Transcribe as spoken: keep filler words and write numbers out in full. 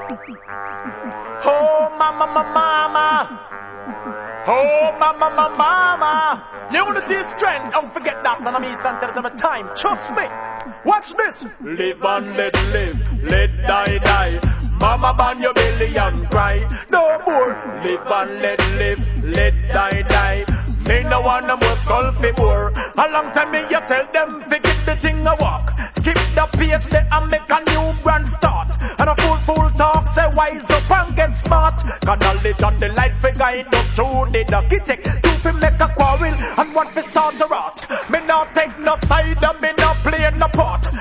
Oh, mama, mama, mama. Oh, mama, mama, mama. Unity is strength. Don't forget that. None of me stands at the time. Trust me. Watch this. Live and let live. Let die, die. Mama, ban your belly and cry. No more. Live and let live. Let die, die. Me no want no more skull fi bore. A long time me you tell them fi get the thing a walk. Skip the page there and make a new brand start. And a fool fool talk say wise up and get smart. Cause knowledge and the light fi guide us through the ducky take. Two fi make a quarrel and one fi start a rot. Me not take no side and me not play no part.